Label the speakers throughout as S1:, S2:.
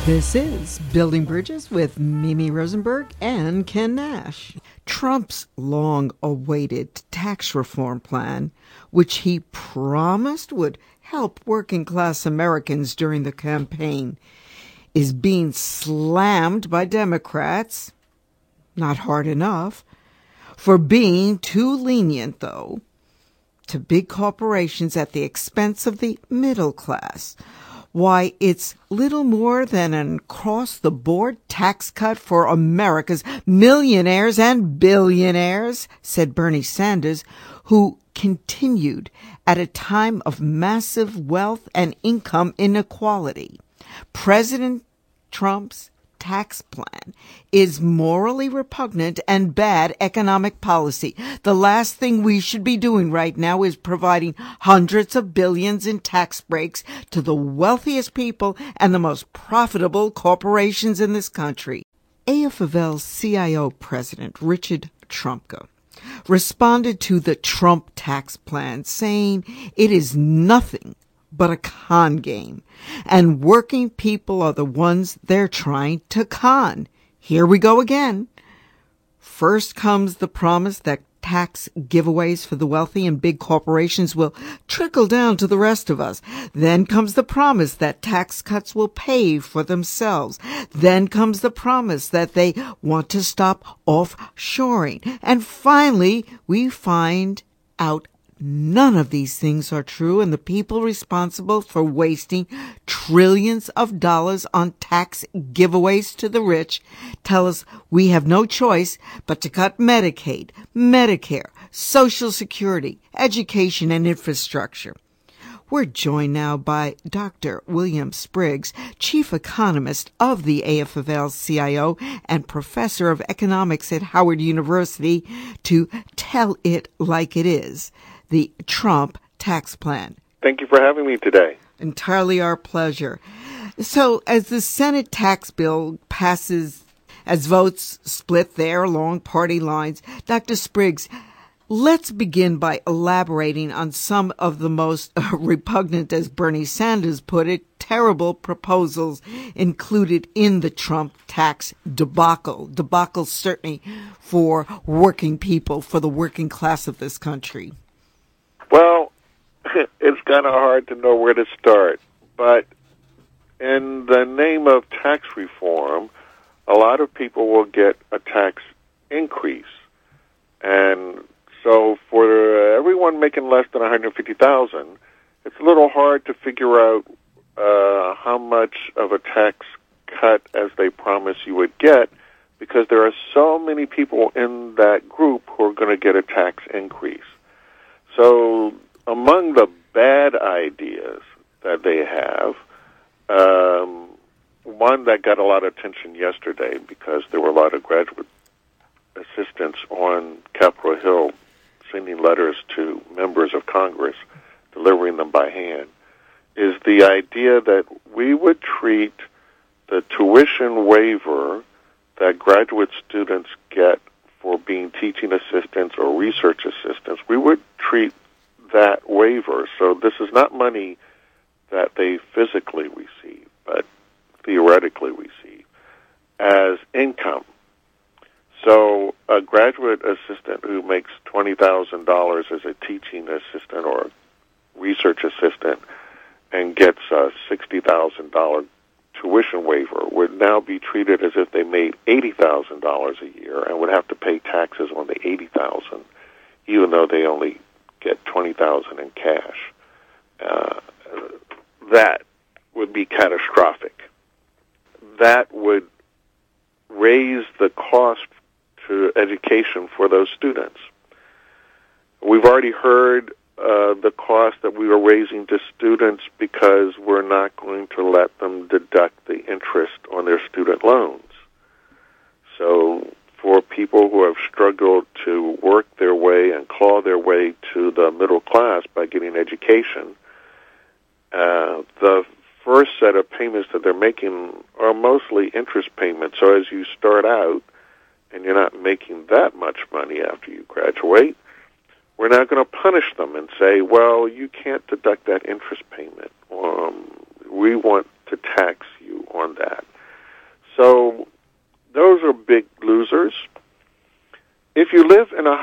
S1: This is Building Bridges with Mimi Rosenberg and Ken Nash. Trump's long-awaited tax reform plan, which he promised would help working-class Americans during the campaign, is being slammed by Democrats, not hard enough, for being too lenient, though, to big corporations at the expense of the middle class. Why, it's little more than an across-the-board tax cut for America's millionaires and billionaires, said Bernie Sanders, who continued at a time of massive wealth and income inequality. President Trump's tax plan is morally repugnant and bad economic policy. The last thing we should be doing right now is providing hundreds of billions in tax breaks to the wealthiest people and the most profitable corporations in this country. AFL CIO President Richard Trumka responded to the Trump tax plan, saying it is nothing but a con game, and working people are the ones they're trying to con. Here we go again. First comes the promise that tax giveaways for the wealthy and big corporations will trickle down to the rest of us. Then comes the promise that tax cuts will pay for themselves. Then comes the promise that they want to stop offshoring. And finally, we find out none of these things are true, and the people responsible for wasting trillions of dollars on tax giveaways to the rich tell us we have no choice but to cut Medicaid, Medicare, Social Security, education, and infrastructure. We're joined now by Dr. William Spriggs, Chief Economist of the AFL-CIO and Professor of Economics at Howard University, to tell it like it is. The Trump tax plan.
S2: Thank you for having me today.
S1: Entirely our pleasure. So as the Senate tax bill passes, as votes split there along party lines, Dr. Spriggs, let's begin by elaborating on some of the most repugnant, as Bernie Sanders put it, terrible proposals included in the Trump tax debacle. Debacle certainly for working people, for the working class of this country.
S2: Well, it's kind of hard to know where to start, but in the name of tax reform, a lot of people will get a tax increase. And so for everyone making less than $150,000, it's a little hard to figure out how much of a tax cut as they promise you would get, because there are so many people in that group who are going to get a tax increase. So among the bad ideas that they have, one that got a lot of attention yesterday because there were a lot of graduate assistants on Capitol Hill sending letters to members of Congress, delivering them by hand, is the idea that we would treat the tuition waiver that graduate students get for being teaching assistants or research assistants, we would treat that waiver. So this is not money that they physically receive, but theoretically receive, as income. So a graduate assistant who makes $20,000 as a teaching assistant or research assistant and gets a $60,000 tuition waiver would now be treated as if they made $80,000 a year and would have to pay taxes on the $80,000, even though they only get $20,000 in cash. That would be catastrophic. That would raise the cost to education for those students. We've already heard the cost that we are raising to students because we're not going to let them deduct the interest on their student loans. So for people who have struggled to work their way and claw their way to the middle class by getting education, the first set of payments that they're making are mostly interest payments. So as you start out and you're not making that much money after you graduate, we're not going to punish them and say, well, you can't deduct that interest payment. We want to tax you on that.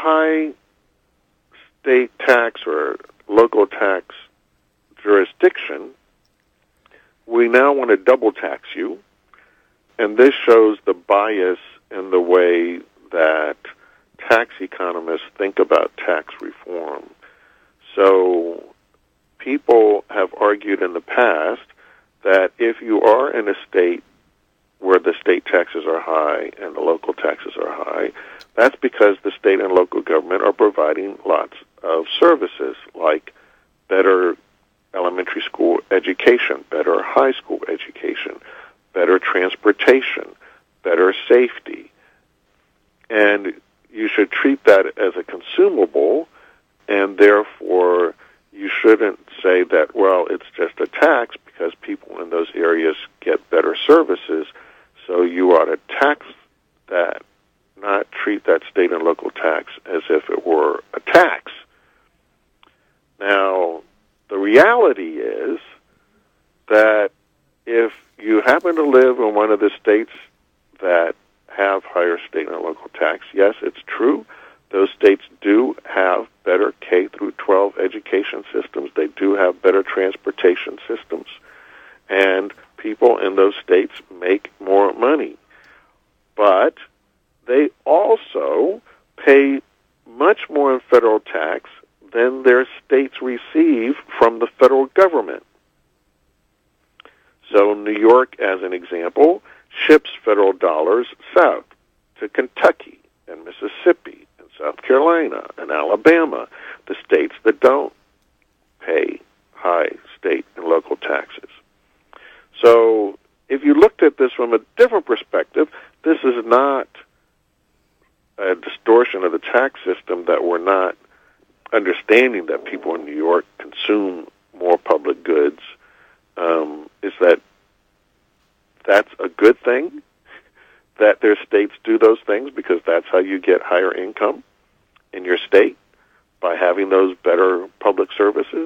S2: high state tax or local tax jurisdiction, we now want to double tax you, and this shows the bias in the way that tax economists think about tax reform. So people have argued in the past that if you are in a state where the state taxes are high and the local taxes are high, that's because the state and local government are providing lots of services like better elementary school education, better high school education, better transportation, better safety. And you should treat that as a consumable, and therefore you shouldn't say that, well, it's just a tax because people in those areas get better services, so you ought to tax that, not treat that state and local tax as if it were a tax. Now, the reality is that if you happen to live in one of the states that have higher state and local tax, yes, it's true. Those states do have better K through 12 education systems. They do have better transportation systems. And people in those states make more money. But they also pay much more in federal tax than their states receive from the federal government. So New York, as an example, ships federal dollars south to Kentucky and Mississippi and South Carolina and Alabama, the states that don't pay high state and local taxes. So if you looked at this from a different perspective, this is not a distortion of the tax system that we're not understanding that people in New York consume more public goods. Is that's a good thing that their states do those things, because that's how you get higher income in your state, by having those better public services.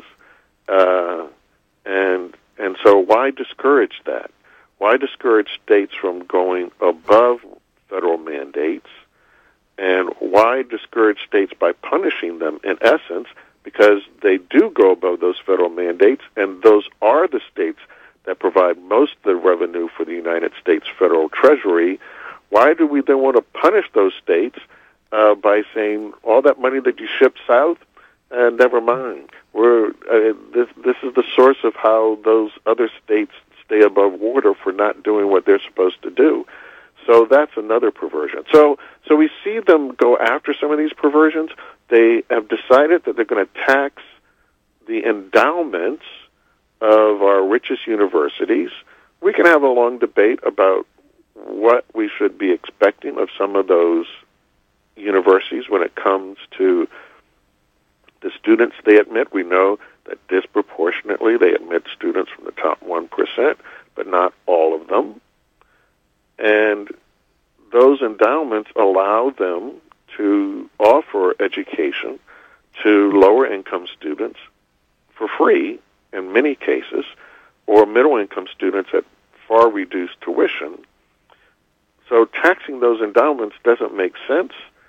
S2: And so why discourage that? Why discourage states from going above federal mandates? And why discourage states by punishing them, in essence, because they do go above those federal mandates, and those are the states that provide most of the revenue for the United States federal treasury. Why do we then want to punish those states by saying all that money that you ship south, never mind. This is the source of how those other states stay above water for not doing what they're supposed to do. So that's another perversion. So we see them go after some of these perversions. They have decided that they're going to tax the endowments of our richest universities. We can have a long debate about what we should be expecting of some of those universities when it comes to the students they admit. We know that disproportionately they admit students from the top 1%, but not all of them. And those endowments allow them to offer education to lower-income students for free in many cases, or middle-income students at far reduced tuition. So taxing those endowments doesn't make sense.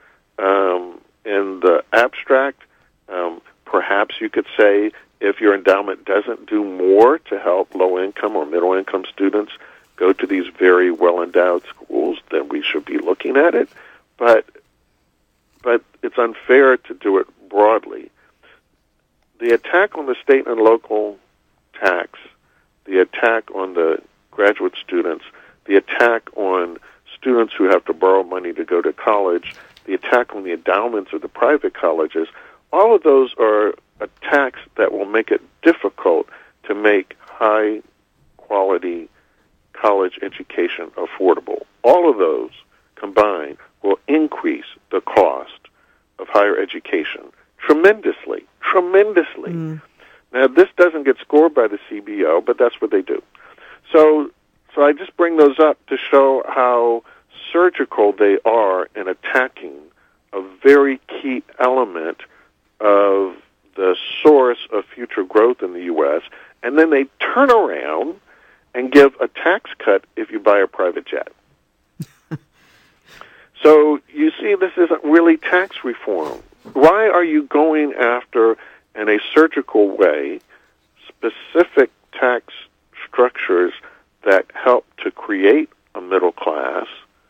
S2: In the abstract, perhaps you could say if your endowment doesn't do more to help low-income or middle-income students go to these very well-endowed schools, then we should be looking at it. But it's unfair to do it broadly. The attack on the state and local tax, the attack on the graduate students, the attack on students who have to borrow money to go to college, the attack on the endowments of the private colleges, all of those are attacks that will make it difficult to make high-quality college education affordable. All of those combined will increase the cost of higher education tremendously. Now, this doesn't get scored by the CBO, but that's what they do. So I just bring those up to show how surgical they are in attacking a very key element of the source of future growth in the U.S., and then they turn around and give a tax cut if you buy a private jet. So you see, this isn't really tax reform. Why are you going after, in a surgical way, specific tax structures that help to create a middle class,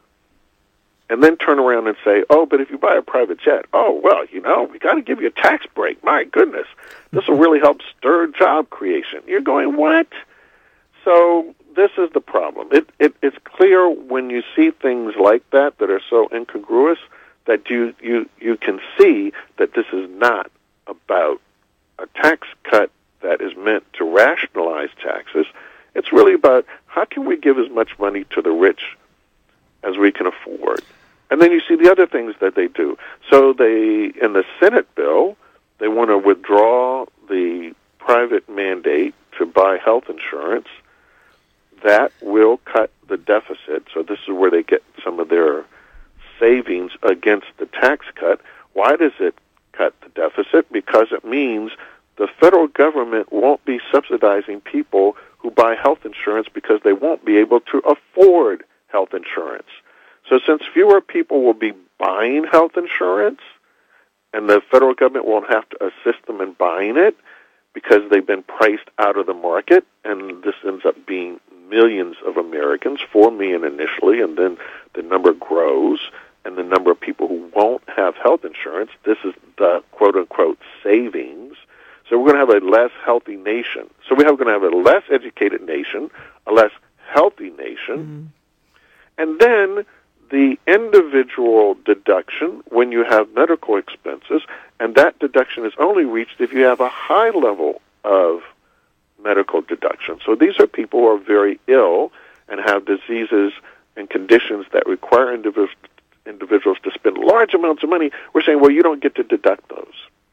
S2: and then turn around and say, oh, but if you buy a private jet, oh, well, we got to give you a tax break. My goodness, this will really help stir job creation. You're going, what? So this is the problem. It's clear when you see things like that are so incongruous that you can see that this is not about a tax cut that is meant to rationalize taxes. It's really about how can we give as much money to the rich as we can afford. And then you see the other things that they do. So in the Senate bill, they want to withdraw the private mandate to buy health insurance. That will cut the deficit. So this is where they get some of their savings against the tax cut. Why does it cut the deficit? Because it means the federal government won't be subsidizing people who buy health insurance because they won't be able to afford health insurance. So since fewer people will be buying health insurance, and the federal government won't have to assist them in buying it because they've been priced out of the market, and this ends up being millions of Americans, 4 million initially, and then the number grows, and the number of people who won't have health insurance, this is the quote-unquote savings. So we're going to have a less healthy nation. So we're going to have a less educated nation, a less healthy nation, and then the individual deduction when you have medical expenses, and that deduction is only reached if you have a high level of medical deduction. So these are people who are very ill and have diseases and conditions that require individuals to spend large amounts of money. We're saying, well, you don't get to deduct those.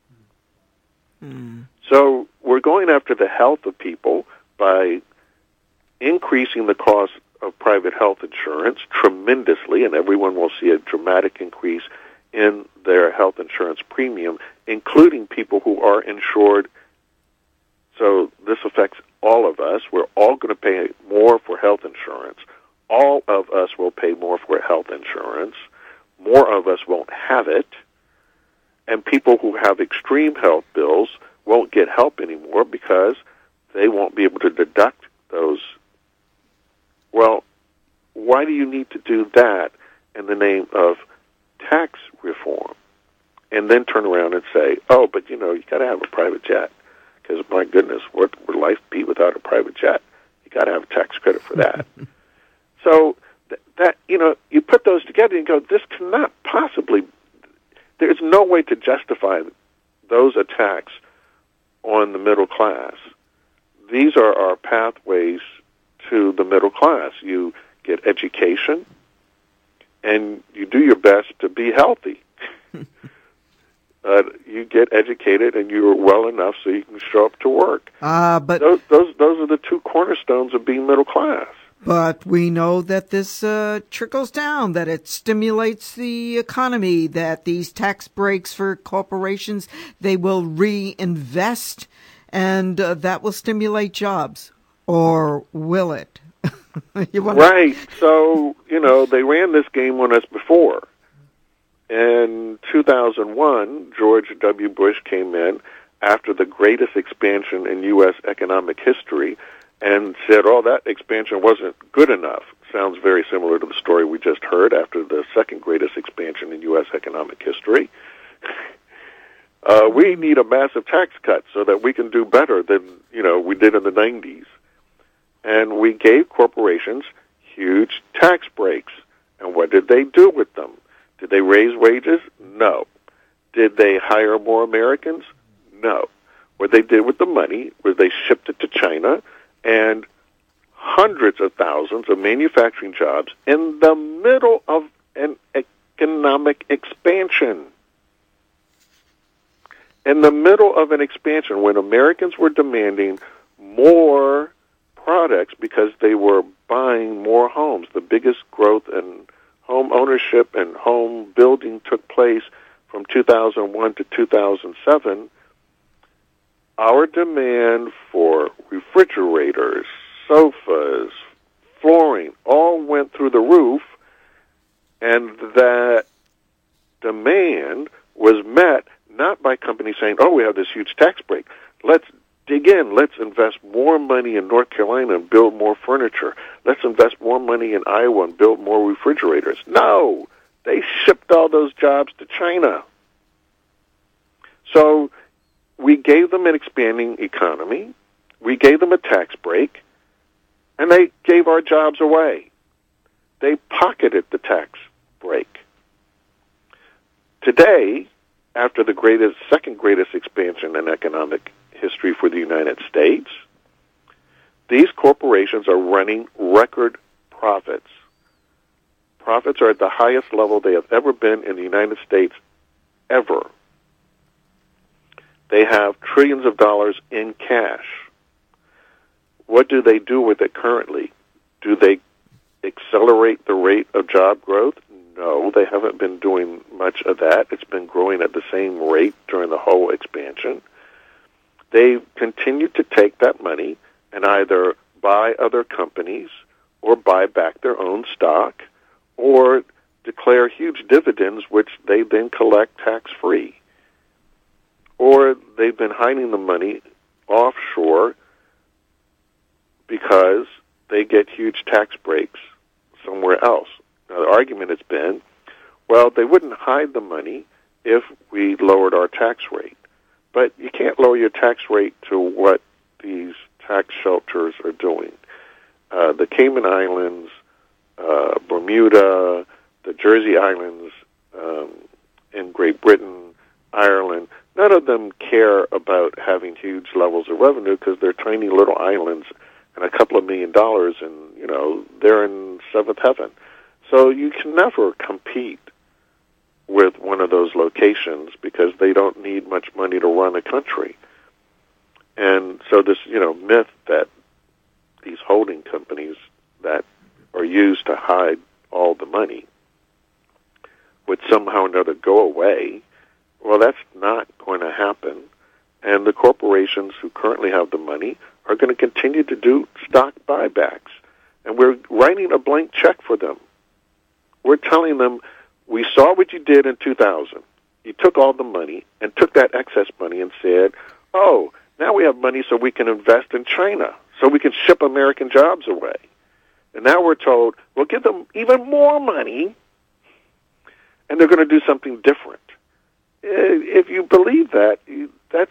S2: So we're going after the health of people by increasing the cost of private health insurance tremendously, and everyone will see a dramatic increase in their health insurance premium, including people who are insured. So this affects all of us. We're all going to pay more for health insurance. All of us will pay more for health insurance. More of us won't have it. And people who have extreme health bills won't get help anymore because they won't be able to deduct those. Well, why do you need to do that in the name of tax reform? And then turn around and say, oh, but you got to have a private jet. Because, my goodness, what would life be without a private jet? You got to have a tax credit for that. So that you put those together and go, this cannot possibly. There's no way to justify those attacks on the middle class. These are our pathways to the middle class. You get education, and you do your best to be healthy. You get educated, and you're well enough so you can show up to work.
S1: But
S2: those are the two cornerstones of being middle class.
S1: But we know that this trickles down, that it stimulates the economy, that these tax breaks for corporations, they will reinvest, and that will stimulate jobs. Or will it?
S2: Right. So, they ran this game on us before. In 2001, George W. Bush came in after the greatest expansion in U.S. economic history and said, oh, that expansion wasn't good enough. Sounds very similar to the story we just heard after the second greatest expansion in U.S. economic history. We need a massive tax cut so that we can do better than, we did in the 90s. And we gave corporations huge tax breaks. And what did they do with them? Did they raise wages? No. Did they hire more Americans? No. What they did with the money was they shipped it to China, and hundreds of thousands of manufacturing jobs in the middle of an economic expansion. In the middle of an expansion, when Americans were demanding more products because they were buying more homes, the biggest growth in home ownership and home building took place from 2001 to 2007, our demand for refrigerators, sofas, flooring, all went through the roof, And that demand was met not by companies saying, oh, we have this huge tax break. Let's dig in. Let's invest more money in North Carolina and build more furniture. Let's invest more money in Iowa and build more refrigerators. No, they shipped all those jobs to China. So we gave them an expanding economy. We gave them a tax break, and they gave our jobs away. They pocketed the tax break. Today, after the second greatest expansion in economic history for the United States, these corporations are running record profits. Profits are at the highest level they have ever been in the United States, ever. They have trillions of dollars in cash. What do they do with it currently? Do they accelerate the rate of job growth? No, they haven't been doing much of that. It's been growing at the same rate during the whole expansion. They continue to take that money and either buy other companies or buy back their own stock or declare huge dividends, which they then collect tax-free. Or they've been hiding the money offshore because they get huge tax breaks somewhere else. Now, the argument has been, well, they wouldn't hide the money if we lowered our tax rate. But you can't lower your tax rate to what these tax shelters are doing. The Cayman Islands, Bermuda, the Jersey Islands in Great Britain, Ireland, none of them care about having huge levels of revenue because they're tiny little islands and a couple of $1 million, and, they're in seventh heaven. So you can never compete with one of those locations because they don't need much money to run a country. And so this, myth that these holding companies that are used to hide all the money would somehow or another go away, well, that's not going to happen. And the corporations who currently have the money are going to continue to do stock buybacks. And we're writing a blank check for them. We're telling them, we saw what you did in 2000. You took all the money and took that excess money and said, oh, now we have money so we can invest in China, so we can ship American jobs away. And now we're told, we'll give them even more money, and they're going to do something different. If you believe that, that's,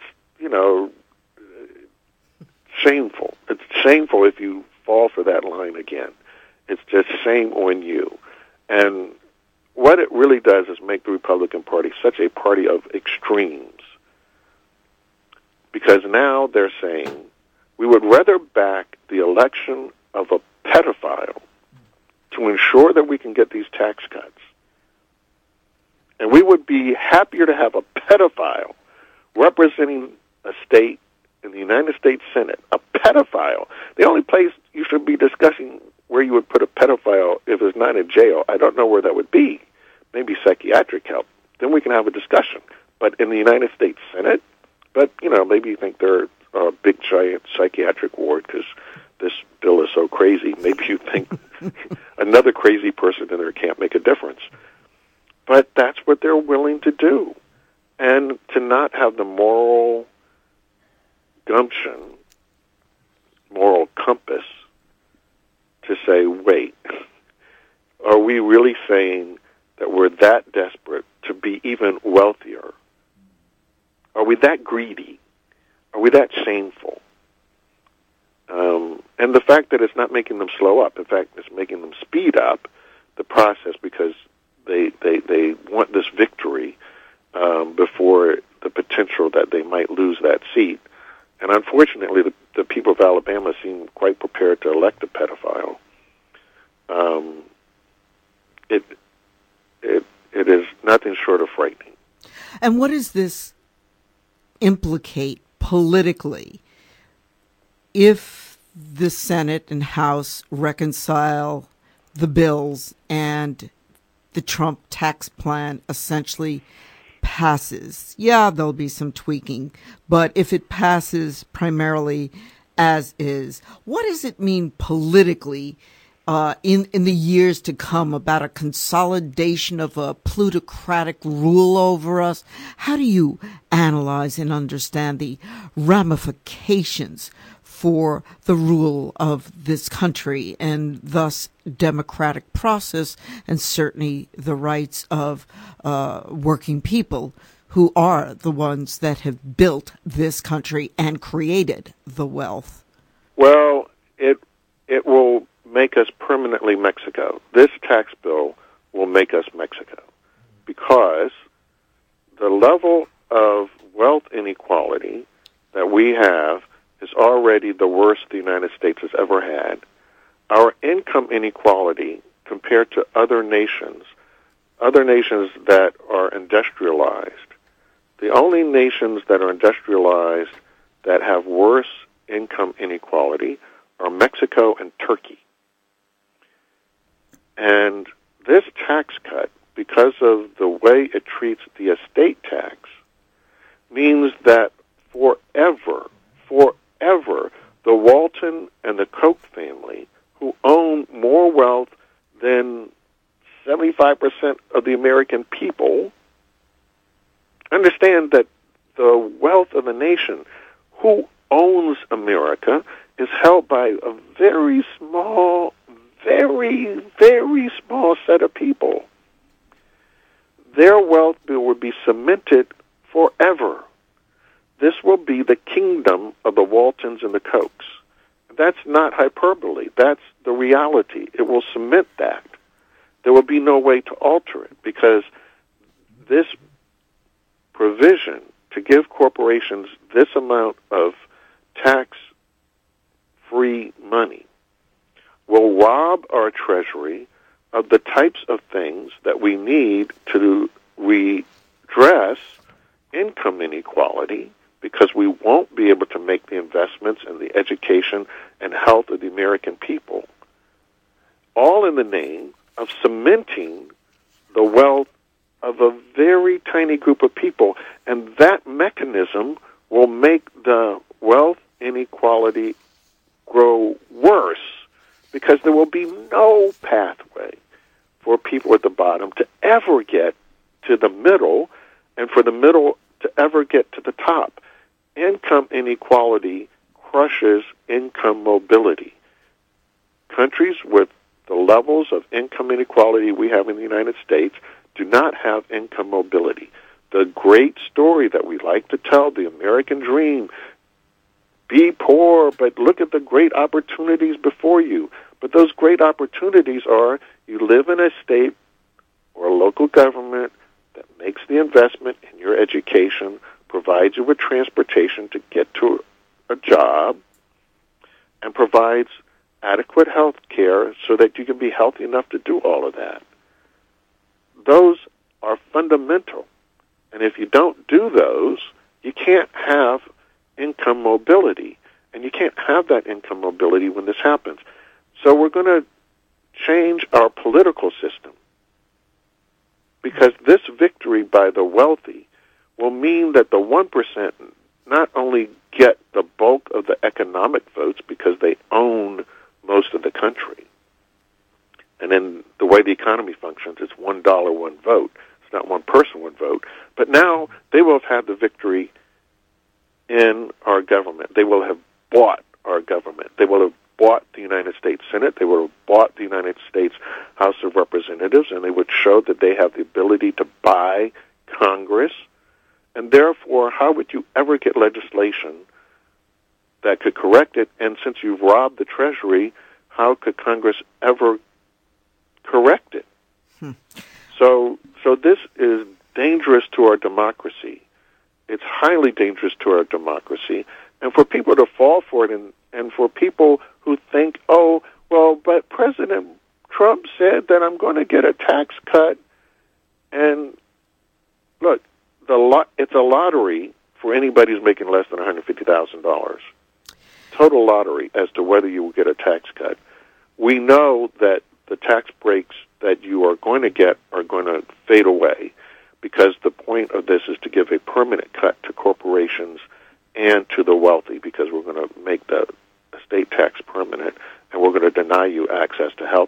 S2: shameful. It's shameful if you fall for that line again. It's just shame on you. And what it really does is make the Republican Party such a party of extremes. Because now they're saying, we would rather back the election of a pedophile to ensure that we can get these tax cuts. And we would be happier to have a pedophile representing a state in the United States Senate, a pedophile. The only place you should be discussing where you would put a pedophile if it's not in jail, I don't know where that would be. Maybe psychiatric help. Then we can have a discussion. But in the United States Senate, maybe you think they're a big, giant psychiatric ward because this bill is so crazy. Maybe you think another crazy person in there can't make a difference. But that's what they're willing to do. And to not have the moral gumption, moral compass to say, wait, are we really saying that we're that desperate to be even wealthier? Are we that greedy? Are we that shameful? And the fact that it's not making them slow up, in fact, it's making them speed up the process because they want this victory before the potential that they might lose that seat. And unfortunately, the people of Alabama seem quite prepared to elect a pedophile. It is nothing short of frightening.
S1: And what does this implicate politically if the Senate and House reconcile the bills and the Trump tax plan essentially passes? Yeah, there'll be some tweaking, but if it passes primarily as is, what does it mean politically in the years to come about a consolidation of a plutocratic rule over us? How do you analyze and understand the ramifications for the rule of this country and thus democratic process and certainly the rights of working people who are the ones that have built this country and created the wealth?
S2: Well, it will make us permanently Mexico. This tax bill will make us Mexico because the level of wealth inequality that we have is already the worst the United States has ever had. Our income inequality compared to other nations that are industrialized, the only nations that are industrialized that have worse income inequality are Mexico and Turkey. And this tax cut, because of the way it treats the estate tax, means that forever, the Walton and the Koch family, who own more wealth than 75% of the American people, understand that the wealth of a nation, who owns America, is held by a very small set of people. Their wealth will be cemented forever. This will be the kingdom of the Waltons and the Kochs. That's not hyperbole. That's the reality. It will cement that. There will be no way to alter it because this provision to give corporations this amount of tax-free money will rob our Treasury of the types of things that we need to redress income inequality, because we won't be able to make the investments in the education and health of the American people, all in the name of cementing the wealth of a very tiny group of people. And that mechanism will make the wealth inequality grow worse because there will be no pathway for people at the bottom to ever get to the middle and for the middle to ever get to the top. Income inequality crushes income mobility. Countries with the levels of income inequality we have in the United States do not have income mobility. The great story that we like to tell, the American dream, be poor, but look at the great opportunities before you. But those great opportunities are you live in a state or a local government that makes the investment in your education, provides you with transportation to get to a job, and provides adequate health care so that you can be healthy enough to do all of that. Those are fundamental. And if you don't do those, you can't have income mobility. And you can't have that income mobility when this happens. So we're going to change our political system, because this victory by the wealthy will mean that the 1% not only get the bulk of the economic votes because they own most of the country. And then the way the economy functions, it's $1, one vote. It's not one person, one vote. But now they will have had the victory in our government. They will have bought our government. They will have bought the United States Senate. They will have bought the United States House of Representatives, and they would show that they have the ability to buy Congress. And therefore, how would you ever get legislation that could correct it? And since you've robbed the Treasury, how could Congress ever correct it? So this is dangerous to our democracy. It's highly dangerous to our democracy. And for people to fall for it, and for people who think, oh, well, but President Trump said that I'm going to get a tax cut. And look, it's a lottery for anybody who's making less than $150,000. Total lottery as to whether you will get a tax cut. We know that the tax breaks that you are going to get are going to fade away, because the point of this is to give a permanent cut to corporations and to the wealthy, because we're going to make the estate tax permanent, and we're going to deny you access to health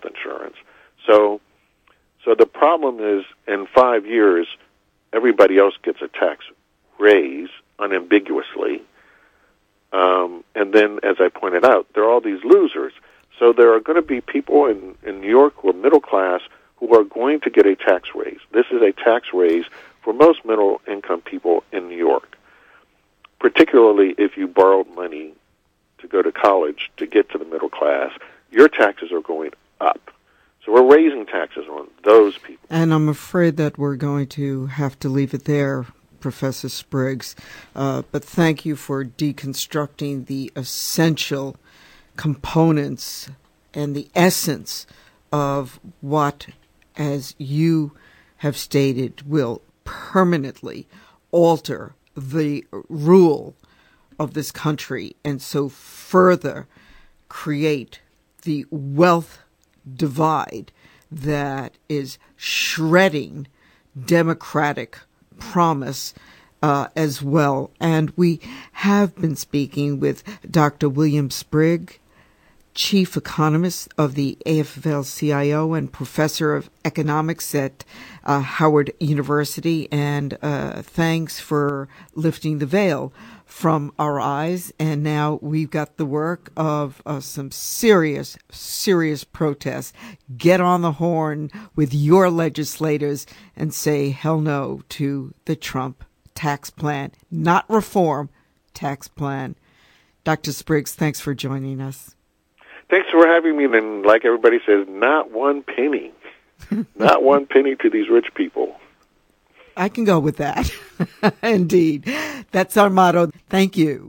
S2: problem is, in 5 years, everybody else gets a tax raise unambiguously. And then, as I pointed out, there are all these losers. So there are going to be people in New York who are middle class who are going to get a tax raise. This is a tax raise for most middle-income people in New York, particularly if you borrowed money to go to college to get to the middle class. Your taxes are going up. So we're raising taxes on those people.
S1: And I'm afraid that we're going to have to leave it there, Professor Spriggs. But thank you for deconstructing the essential components and the essence of what, as you have stated, will permanently alter the rule of this country and so further create the wealth divide that is shredding democratic promise as well. And we have been speaking with Dr. William Spriggs, Chief Economist of the AFL-CIO and Professor of Economics at Howard University. And thanks for lifting the veil from our eyes. And now we've got the work of some serious protests. Get on the horn with your legislators and say hell no to the Trump tax plan, not reform, tax plan. Dr. Spriggs, thanks for joining us.
S2: Thanks for having me. And like everybody says, not one penny. Not one penny to these rich people.
S1: I can go with that. Indeed. That's our motto. Thank you.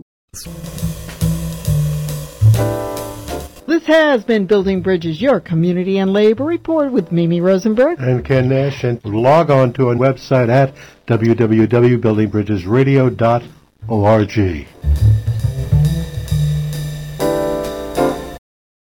S1: This has been Building Bridges, your community and labor report with Mimi Rosenberg
S3: and Ken Nash. And log on to our website at www.buildingbridgesradio.org.